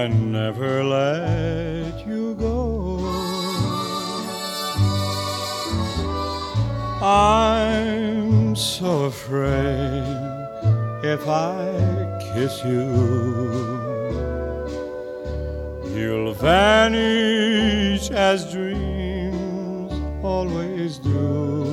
and never let you go. I'm so afraid if I kiss you, you'll vanish as dreams always do.